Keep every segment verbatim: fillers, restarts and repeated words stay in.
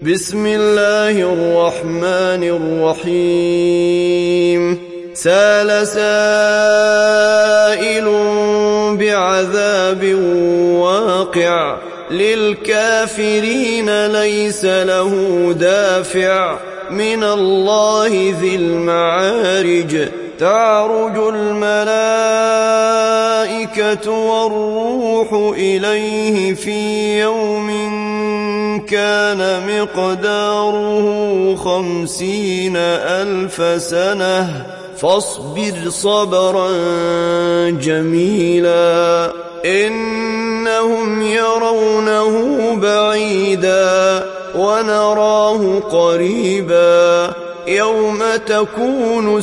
بسم الله الرحمن الرحيم سأل سائل بعذاب واقع للكافرين ليس له دافع من الله ذي المعارج تعرج الملائكة والروح إليه في يوم كان مقداره خمسين ألف سنة فاصبر صبرا جميلا إنهم يرونه بعيدا ونراه قريبا يوم تكون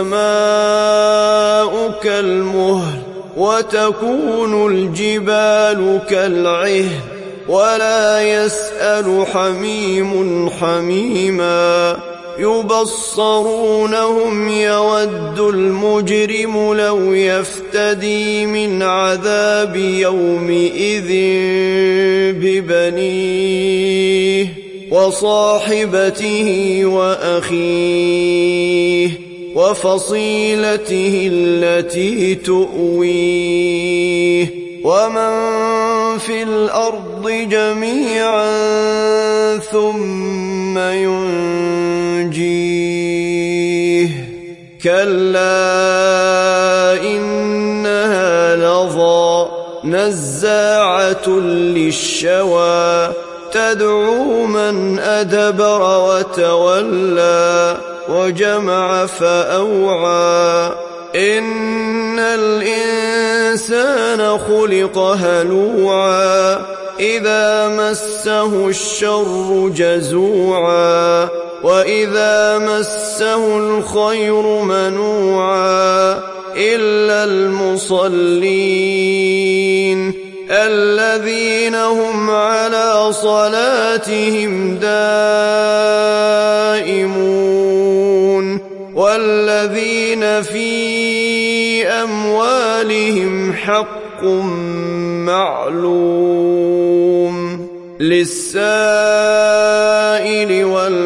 السماء كالمهل وتكون الجبال كالعهن ولا يسأل حميم حميما يبصرونهم يود المجرم لو يفتدي من عذاب يومئذ ببنيه وصاحبته وأخيه وفصيلته التي تؤويه ومن في الأرض جميعا ثم ينجيه كلا إنها لظى نزاعة للشوى تدعو من أدبر وتولى وجمع فأوعى إن الإنسان خلق هلوعا إذا مسه الشر جزوعا وإذا مسه الخير منوعا إلا المصلين الذين هم على صلاتهم دائمون والذين في أموالهم حق معلوم للسائل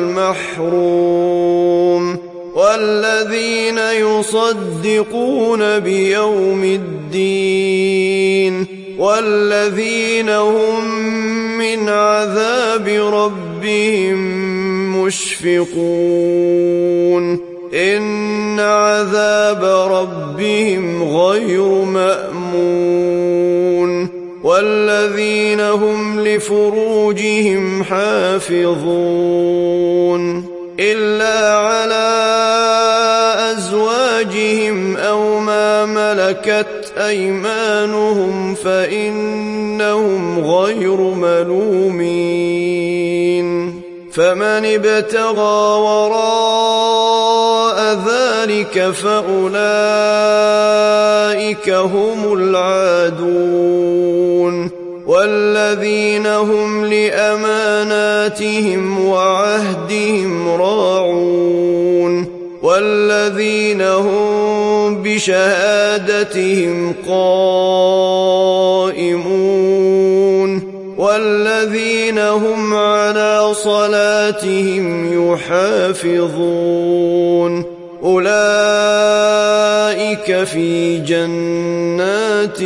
والمحروم والذين يصدقون بيوم الدين والذين هم من عذاب ربهم مشفقون إن عذاب ربهم غير مأمون والذين هم لفروجهم حافظون إلا على أزواجهم أو ما ملكت أيمانهم فإنهم غير ملومين فمن ابتغى وراء ذلك فأولئك هم العادون والذين هم لأماناتهم وعهدهم راعون والذين هم بشهادتهم قائمون والذين هم على صلاتهم يحافظون أولئك في جنات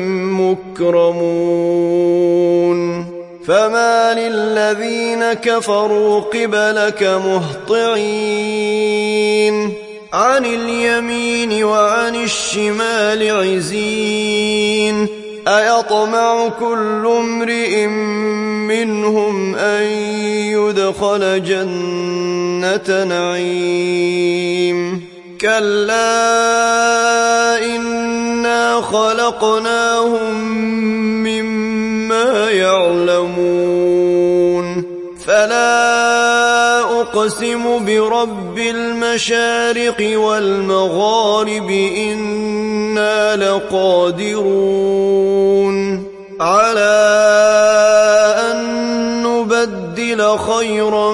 مكرمون فما للذين كفروا قبلك مهطعين عن اليمين وعن الشمال عزين أيطمع كل امرئ منهم أن يدخل جنة نعيم كلا إنا خلقناهم مما يعلمون فلا أقسم برب المشارق والمغارب إنا لقادرون على أن نبدل خيرا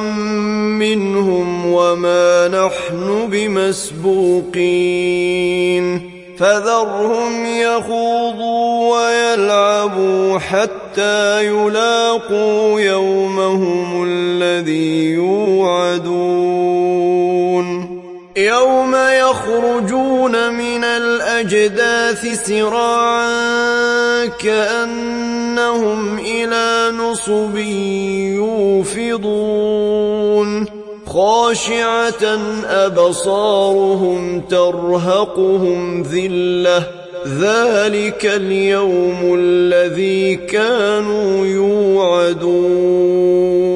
منهم وما نحن بمسبوقين فذرهم يخوضوا ويلعبوا حتى يلاقوا يومهم الذي يوعدون يوم يخرجون من الأجداث سراعا كأنهم إلى نصب يوفضون خاشعة أبصارهم ترهقهم ذلة ذلك اليوم الذي كانوا يوعدون